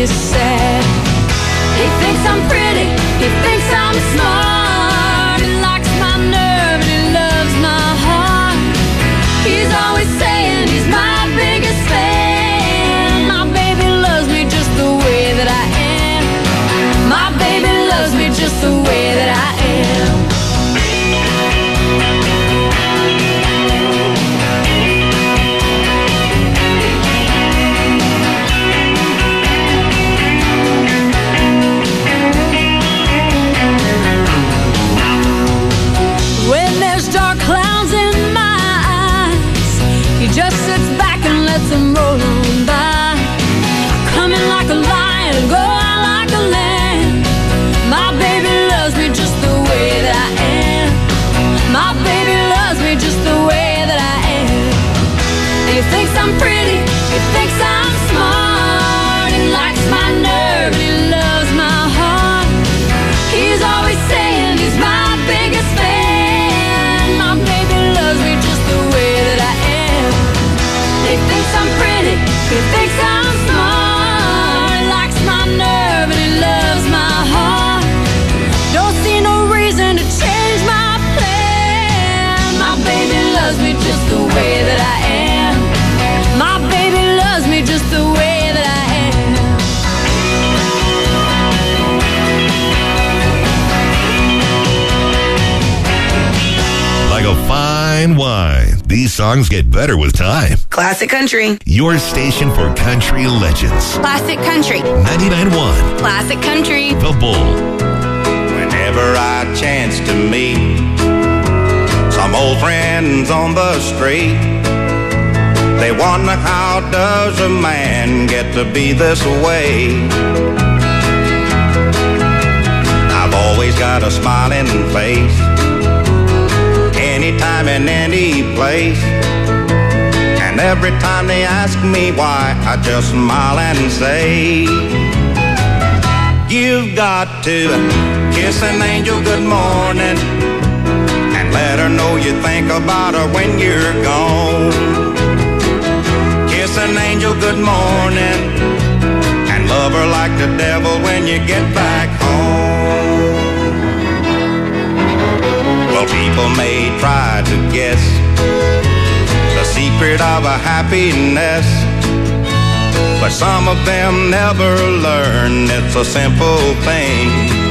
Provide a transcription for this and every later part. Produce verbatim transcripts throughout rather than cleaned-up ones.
me sad. He thinks I'm pretty, he thinks I'm smart. He likes my nerve and he loves my heart. He's always saying he's my biggest fan. My baby loves me just the way that I am. My baby loves me just the way that I am. Just sits back and lets them roll on by. I come in like a lion and go out like a lamb. My baby loves me just the way that I am. My baby loves me just the way that I am. He thinks I'm pretty, he thinks I'm smart. He likes my nerve and he loves my heart. He's always saying he's my biggest fan. My baby loves me just the way that I am. He thinks I'm pretty, he thinks I'm smart. He likes my nerve and he loves my heart. Don't see no reason to change my plan. My baby loves me just the way that I am. My baby loves me just the way that I am. Like a fine wine, these songs get better with time. Classic Country. Your station for country legends. Classic Country. ninety-nine point one. Classic Country. The Bull. Whenever I chance to meet some old friends on the street, they wonder how does a man get to be this way. I've always got a smiling face, anytime and any place. And every time they ask me why, I just smile and say, you've got to kiss an angel good morning and let her know you think about her when you're gone. Kiss an angel good morning and love her like the devil when you get back home. Well, people may try to guess the secret of a happiness, but some of them never learn it's a simple thing.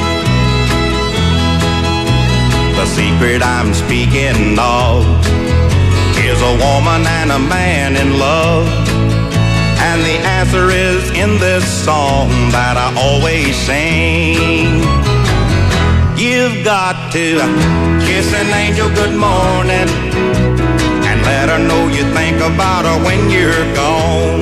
The secret I'm speaking of is a woman and a man in love, and the answer is in this song that I always sing. You've got to kiss an angel good morning and let her know you think about her when you're gone.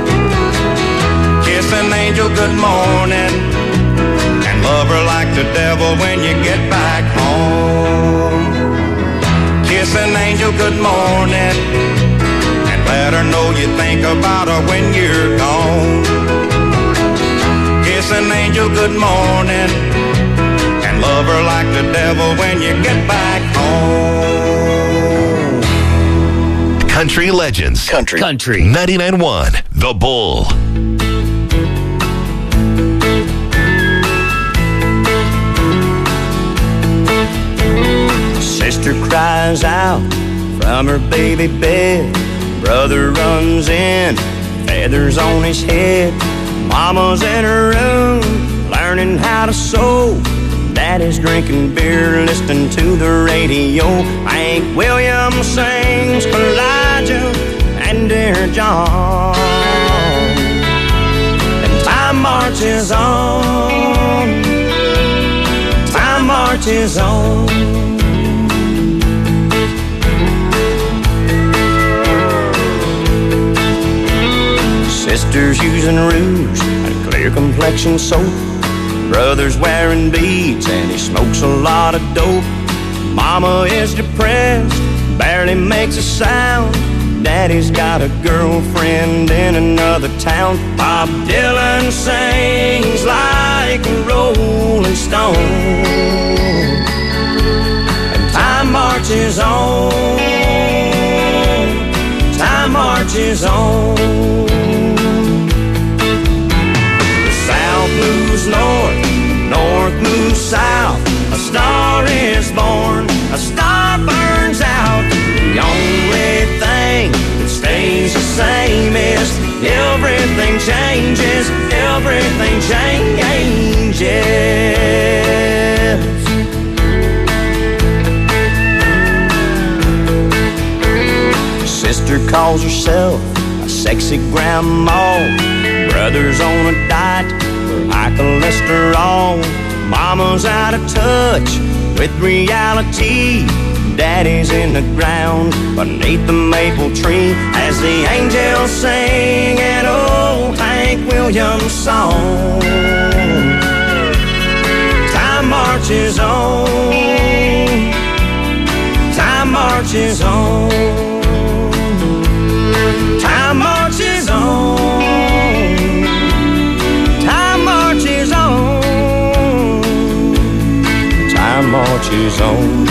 Kiss an angel good morning and love her like the devil when you get back home. Kiss an angel good morning and let her know you think about her when you're gone. Kiss an angel good morning and love her like the devil when you get back home. Country Legends. Country. Country. ninety-nine point one. The Bull. Sister cries out from her baby bed. Brother runs in, feathers on his head. Mama's in her room, learning how to sew. Daddy's drinking beer, listening to the radio. Hank Williams sings Elijah and Dear John. And time marches on, time marches on. Sister's using rouge and clear complexion soap. Brother's wearing beads and he smokes a lot of dope. Mama is depressed, barely makes a sound. Daddy's got a girlfriend in another town. Bob Dylan sings like a rolling stone. And time marches on, time marches on. moves north, north moves south. A star is born, a star burns out. The only thing that stays the same is everything changes, everything changes. Sister calls herself a sexy grandma. Brother's on a diet for high cholesterol. Mama's out of touch with reality. Daddy's in the ground beneath the maple tree as the angels sing an old Hank Williams song. Time marches on, time marches on, time marches on, time marches on, time marches on.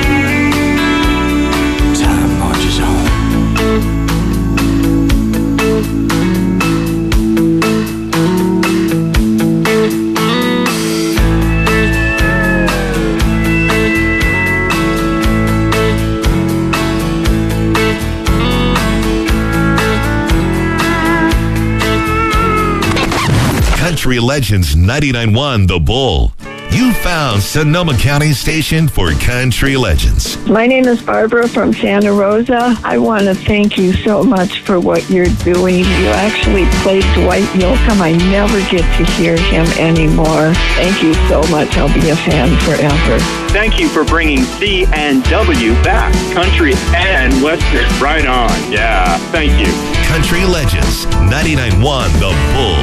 Country Legends ninety-nine point one The Bull. You found Sonoma County's station for Country Legends. My name is Barbara from Santa Rosa. I want to thank you so much for what you're doing. You actually played Dwight Yoakam. I never get to hear him anymore. Thank you so much. I'll be a fan forever. Thank you for bringing C and W back. Country and Western. Right on. Yeah, thank you. Country Legends ninety-nine point one The Bull.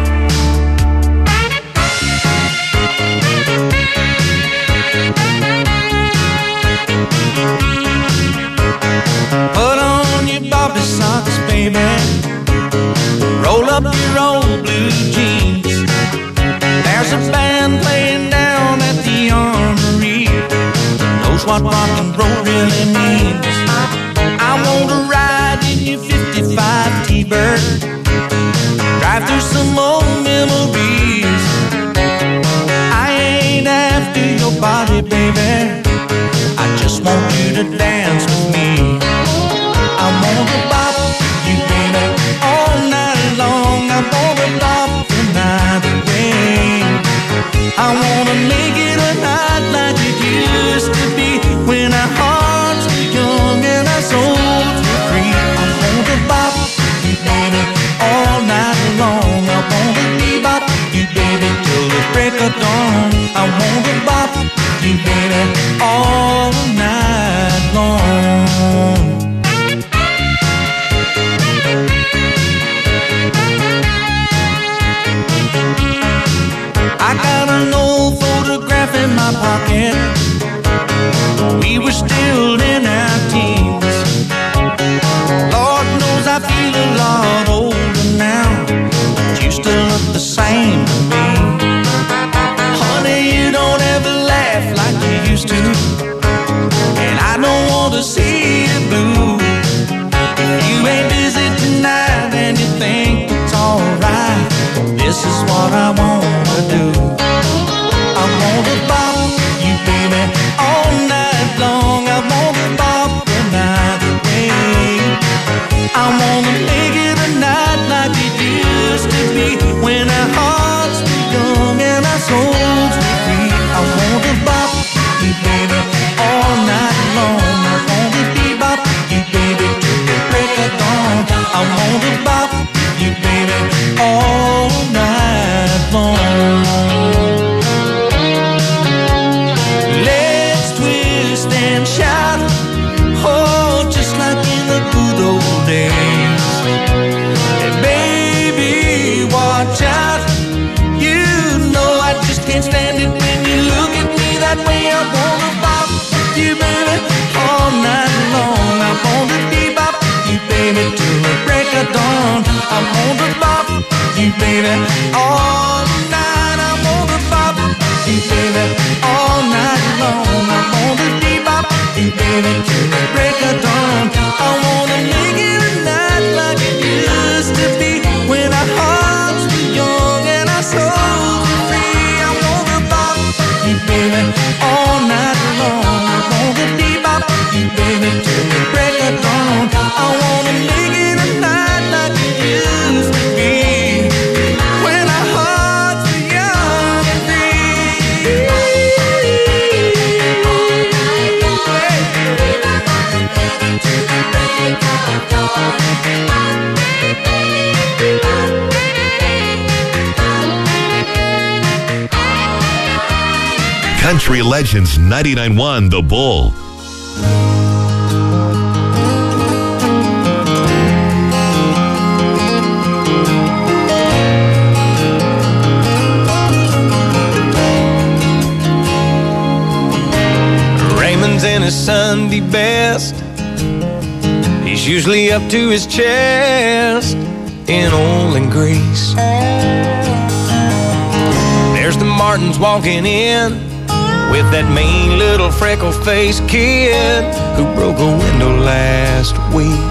Put on your Bobby socks, baby. Roll up your old blue jeans. There's a band playing down at the Armory that knows what rock and roll really means. I want to ride in your fifty-five T-Bird, drive through some old memories. I ain't after your body, baby. I just want you to dance with me. I wanna bop you, baby, all night long. I wanna bop the night away. I wanna make it a night like it used to be, when our hearts were young and our souls were free. I wanna bop you, baby, all night long. I wanna bebop you, baby, till the break of dawn. I wanna bop you, baby, all night long. I got an old photograph in my pocket. We were still in our teens. Lord knows I feel a lot older now, but you still look the same to me. Honey, you don't ever laugh like you used to, and I don't want to see you blue. If you ain't busy tonight and you think it's alright, this is what I wanna do. I wanna bop you, baby, all night long. I wanna bop the night away. I wanna make it a night like it used to be, when our hearts were young and our souls were free. I wanna bop you, baby, all night long. I wanna bebop you, baby, till the break of dawn. I wanna bop you, baby, all night long. Let's twist and shout, oh, just like in the good old days. And baby, watch out, you know I just can't stand it when you look at me that way. I wanna bop you, baby, all night long. I wanna bebop you, baby, till the break of dawn. I wanna bop you, baby, all night. I wanna bop you, baby, all night long. I wanna bebop you, baby, till the break of dawn. I wanna make it a night like it used to be, when our hearts were young and our souls were Country Legends ninety-nine point one The Bull. Raymond's in his Sunday best. He's usually up to his chest in oil and grease. There's the Martins walking in with that mean little freckle-faced kid who broke a window last week.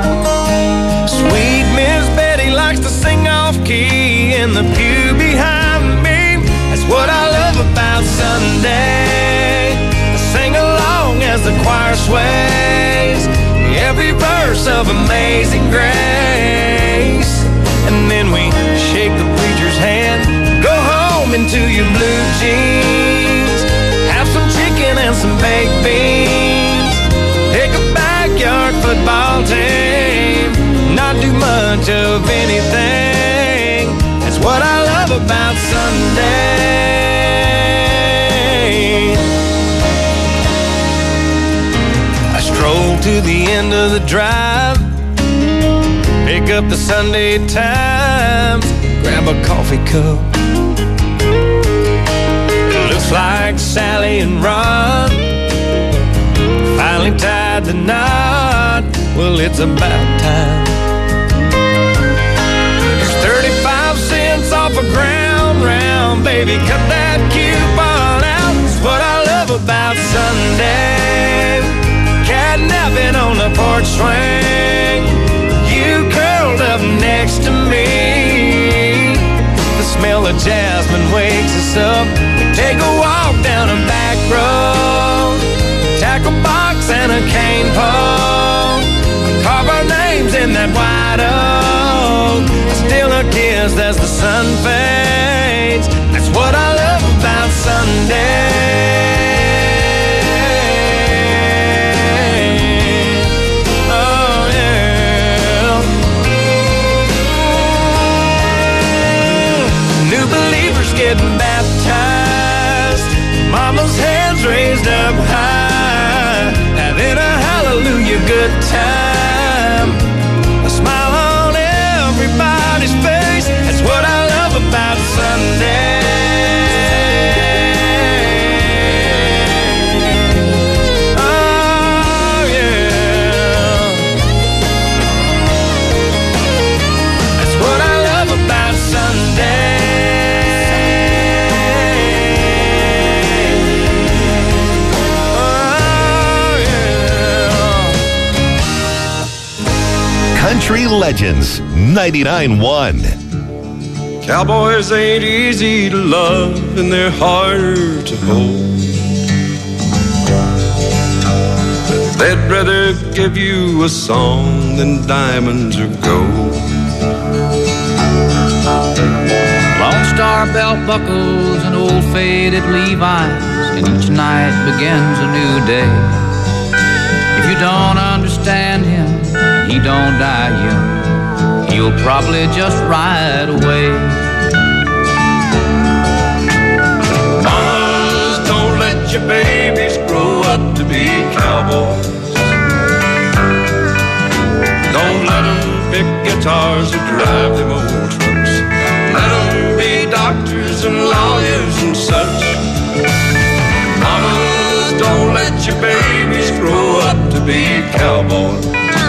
Sweet Miss Betty likes to sing off-key in the pew behind me. That's what I love about Sunday. I sing along as the choir sways every verse of Amazing Grace. And then we shake the preacher's hand, go home into your blue jeans, have some chicken and some baked beans, pick a backyard football team, not do much of anything. That's what I love about Sunday. I stroll to the end of the drive, pick up the Sunday Times, grab a coffee cup. It looks like Sally and Ron finally tied the knot. Well, it's about time. There's thirty-five cents off a ground round, baby, cut that coupon out. It's what I love about Sunday. Catnapping on the porch swing, you curled up next to me. The smell of jasmine wakes us up. We take a walk down a back road, tackle box and a cane pole, carve our names in that white oak, steal a kiss as the sun fades. That's what I love about Sunday. Getting baptized, mama's hands raised up high, having a hallelujah good time, a smile on everybody's face. That's what I love about Sunday. Oh yeah, that's what I love about Sunday. Country Legends ninety-nine point one. Cowboys ain't easy to love and they're harder to hold. But they'd rather give you a song than diamonds or gold. Lone Star belt buckles and old faded Levi's, and each night begins a new day. If you don't understand him, he don't die young, he'll probably just ride away. Mamas, don't let your babies grow up to be cowboys. Don't let them pick guitars or drive them old trucks. Let them be doctors and lawyers and such. Mamas, don't let your babies grow up to be cowboys.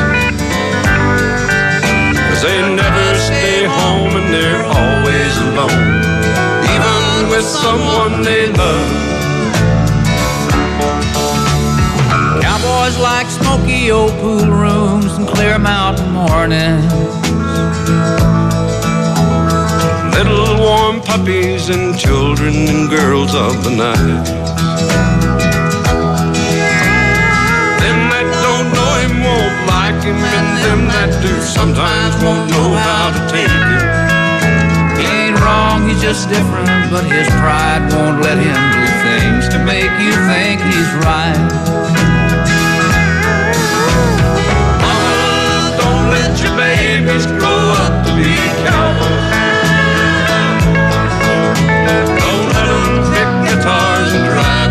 They never stay home and they're always alone, even with someone they love. Cowboys like smoky old pool rooms and clear mountain mornings, little warm puppies and children and girls of the night. Them that don't know him won't like him, and them that do sometimes won't know how to take him. He ain't wrong, he's just different, but his pride won't let him do things to make you think he's right. Mama, don't let your babies grow up to be cowboys. Don't let them pick guitars and drive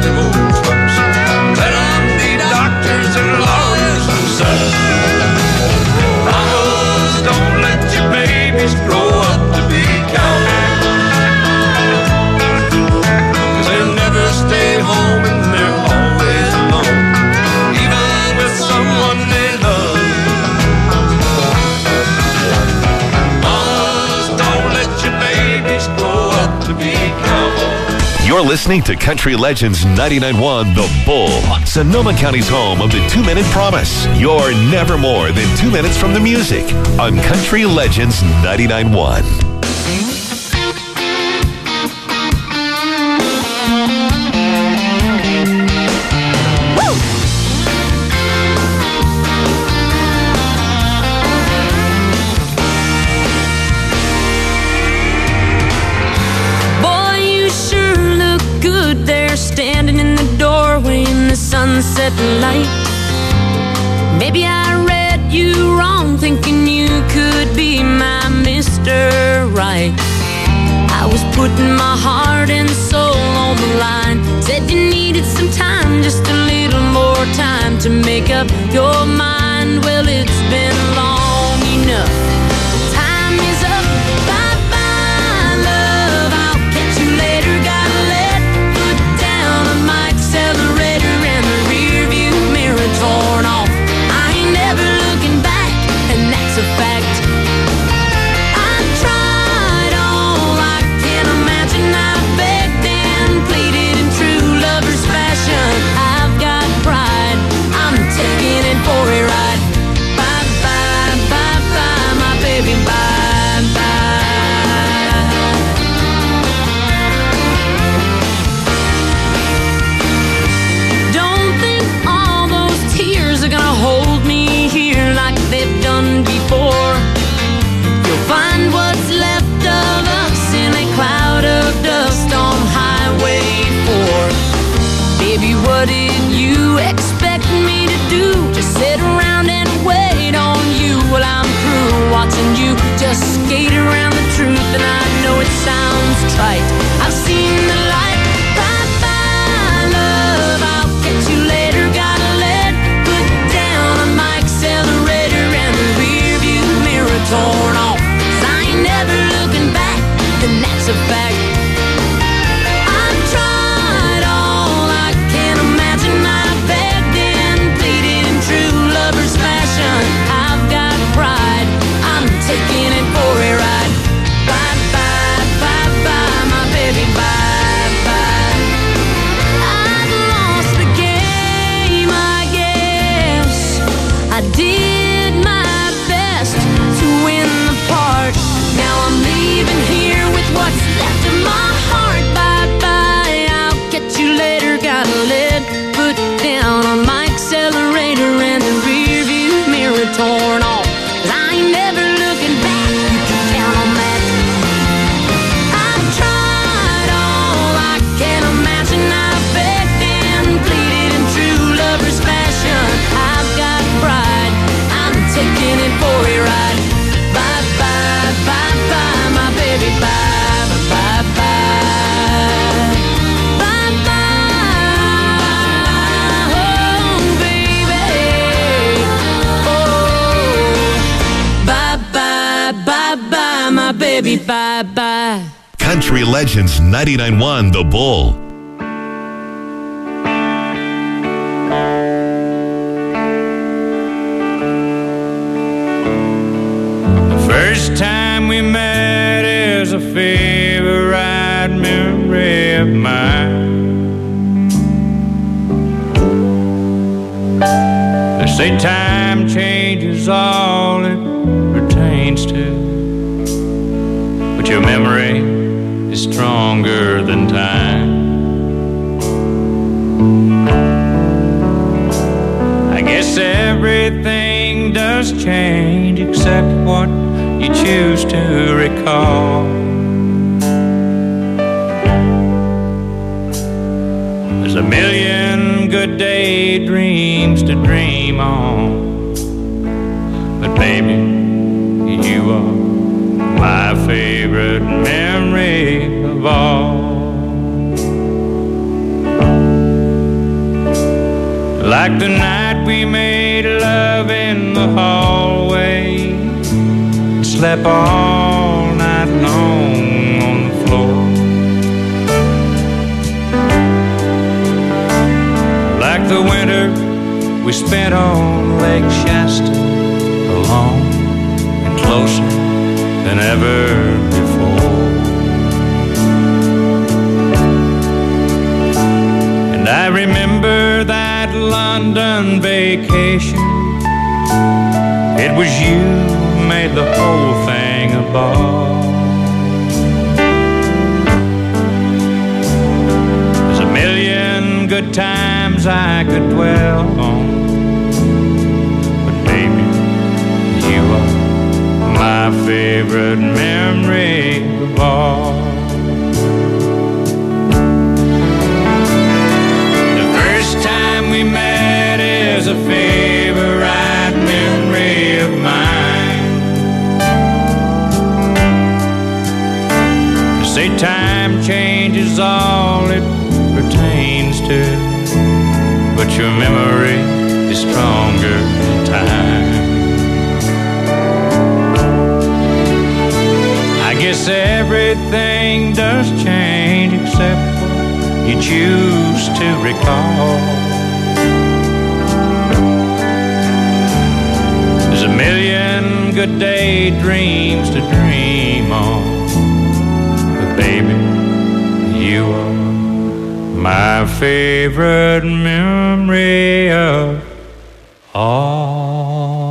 You're listening to Country Legends ninety-nine point one The Bull, Sonoma County's home of the two-minute promise. You're never more than two minutes from the music on Country Legends ninety-nine point one. Standing in the doorway in the sunset light. Maybe I read you wrong, thinking you could be my Mister Right. I was putting my heart and soul on the line. Said you needed some time, just a little more time to make up your mind. Well, it's been long enough. Time is up. Bye-bye, love. I'll catch you later. Gotta let accelerator and the rear view mirror torn off. I ain't never looking back, and that's a fact. I tried all I can imagine. I begged and pleaded in true lover's fashion. I've got pride, I'm taking it for a ride. Bye bye, bye bye, my baby, bye bye. Hold me here like they've done before. You'll find what's left of us in a cloud of dust on Highway four. Baby, what did you expect me to do? Just sit around and wait on you while I'm through watching you just skate around the truth. And I know it sounds trite, I've seen the light. Bye-bye, love, I'll catch you later. Gotta let accelerator and the rear view mirror torn off. 'Cause I ain't never looking back, and that's a fact. I've tried all I can imagine. I begged and pleaded in true lover's fashion. I've got pride, I'm taking it for a ride. Bye bye, bye bye, my baby, bye bye. I've lost the game, I guess. I did my best to win the part. Now I'm leaving here with what's left of my heart. Bye-bye, I'll catch you later. Gotta let foot down on my accelerator and the rear view mirror torn off. 'Cause I ain't never looking back, you can count on that. I've tried all I can imagine. I begged and pleaded in true lover's fashion. I've got pride, taking it for a ride. Bye bye, bye bye, my baby, bye bye, bye bye, bye, oh baby, oh, bye bye, bye bye, my baby, bye bye. Country Legends ninety-nine point one The Bull. First time we met is a favorite memory of mine. They say time changes all it pertains to, but your memory is stronger than time. I guess everything does change except what you choose to recall. There's a million good daydreams to dream on, but baby, you are my favorite memory of all. Like the night we made love in the hallway, slept all night long on the floor. Like the winter we spent on Lake Shasta, alone and closer than ever before. remember that London vacation. It was you who made the whole thing a ball. There's a million good times I could dwell on, but baby, you are my favorite memory of all. The first time we met is a favorite memory of mine. They say time changes all it pertains to, but your memory is stronger than time. I guess everything does change except what you choose to recall. There's a million good daydreams to dream on, but baby, you are my favorite memory of all.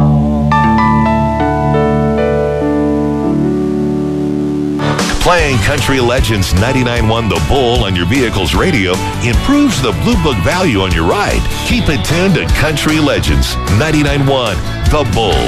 Playing Country Legends ninety-nine point one The Bull on your vehicle's radio improves the Blue Book value on your ride. Keep it tuned to Country Legends ninety-nine point one The Bull.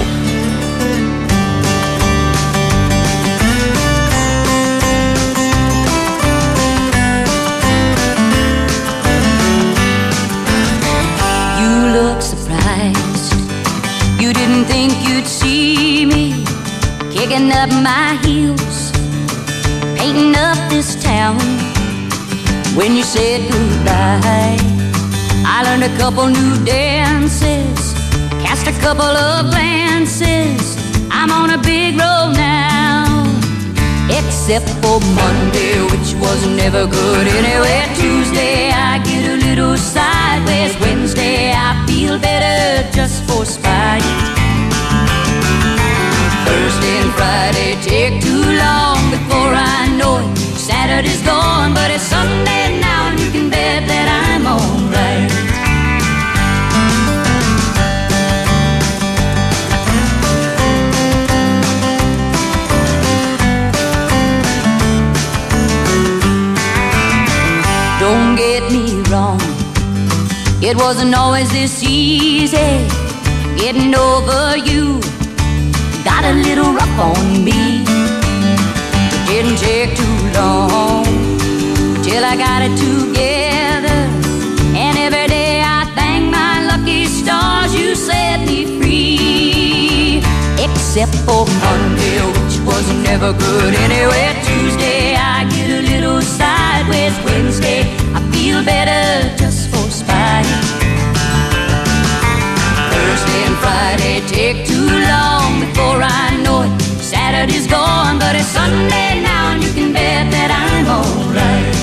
You look surprised. You didn't think you'd see me kicking up my heels, painting up this town. When you said goodbye, I learned a couple new dances, cast a couple of glances. I'm on a big road now, except for Monday, which was never good anyway. Tuesday, I get a little sideways. Wednesday, I feel better just for spite. Thursday and Friday take too long before I know it. Saturday's gone, but it's Sunday now, and you can bet that I'm alright. Don't get me wrong, it wasn't always this easy getting over you. Got a little rough on me. It didn't take too long till I got it together, and every day I thank my lucky stars you set me free. Except for Monday, which was never good anyway. Tuesday, I get a little sideways. Wednesday, I feel better just for spite. Thursday and Friday take too long before I know it. Saturday's gone, but it's Sunday now, and you can bet that I'm alright.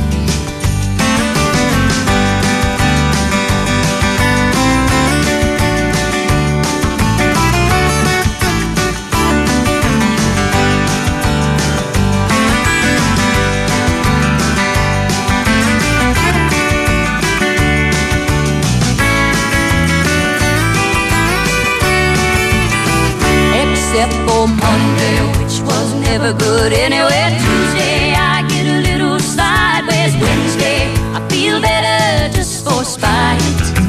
Except for Monday, which was never good anyway. Tuesday, I get a little sideways. Wednesday, I feel better just for spite.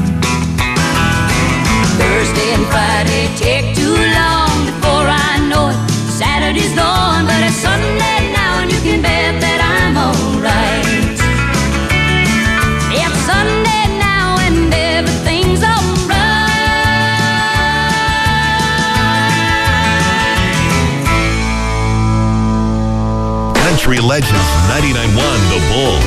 Thursday and Friday take too long before I know it. Saturday's gone, but it's Sunday now, and you can bet that I'm alright. It's Sunday now, and everything's alright. Country Legends ninety-nine point one The Bull.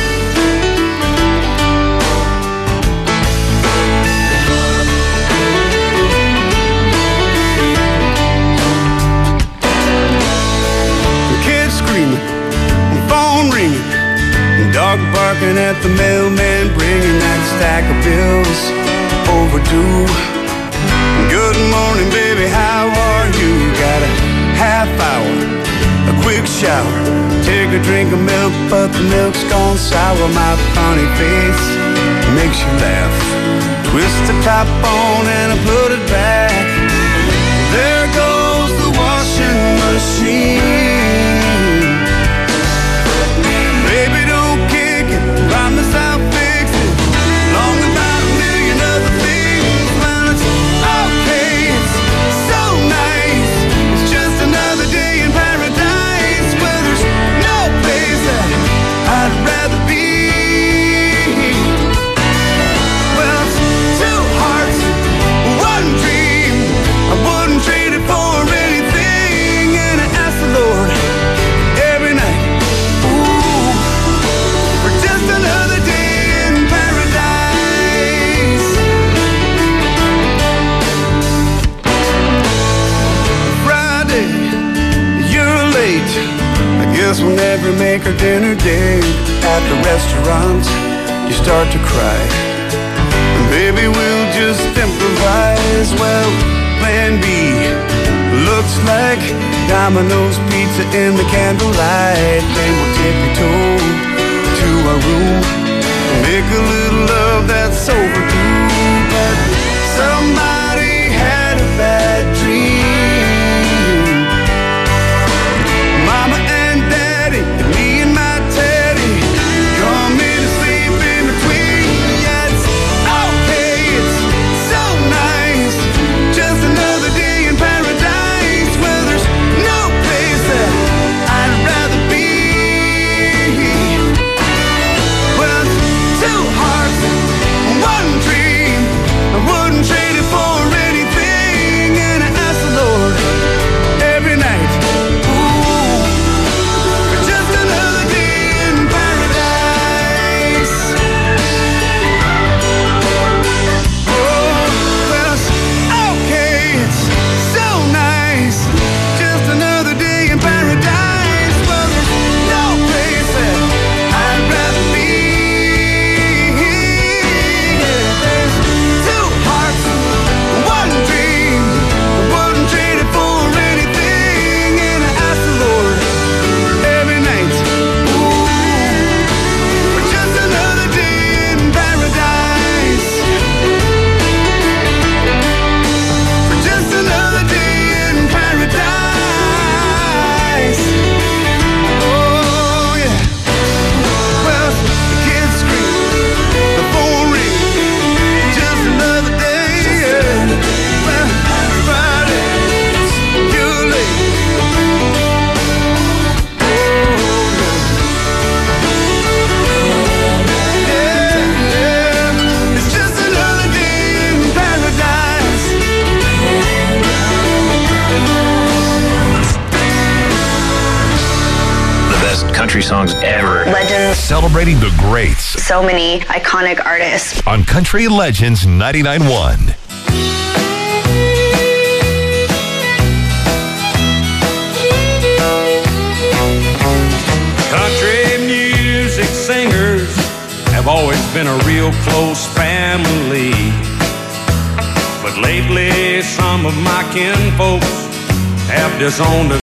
The kids screaming, the phone ringing, the dog barking at the mailman, bringing that stack of bills overdue. Good morning, baby, how are you? Got a half hour, a quick shower, take take a drink of milk, but the milk's gone sour. My funny face makes you laugh. Twist the top on and I put it back. There goes the washing machine. Baby, don't kick it, promise I'll fix it. Long about a million other things. Well, it's okay, it's so nice. It's just another day in paradise where there's no place that I'd rather be. Well, it's two hearts, one dream. I wouldn't trade it for anything. And I ask the Lord every night, ooh, for just another day in paradise. Friday, you're late. I guess we'll never make our dinner date. At the restaurant, you start to cry. And baby, we'll just improvise. Well, plan B looks like Domino's pizza in the candlelight. Then we'll tippy-toe to our room and make a little love that's overdue. But somebody had a bad dream. Mama and Daddy, and me and my Teddy, come in to sleep in between. Yeah, it's okay, it's so nice. Just another day in paradise where there's no place that I'd rather be. Well, two hearts, one dream. I wouldn't trade it for anything. And I ask the Lord every night, ooh, for just another day in paradise. Oh, well, it's okay, it's so nice. Just another day in paradise. Well, there's no place that I'd rather be. Yeah, there's two hearts, one dream. I wouldn't trade it for anything. And I ask the Lord every night, ooh, for just another day in paradise. For just another day in paradise. Oh, yeah. Well, the kids scream, the phone rings. Just another day, yeah. Well, Friday, you're late. Oh, yeah. Yeah, it's just another day in paradise. The best country songs ever. Legends. Celebrating the greats So many iconic artists. on Country Legends ninety-nine point one. Country music singers have always been a real close family. But lately, some of my kinfolks have disowned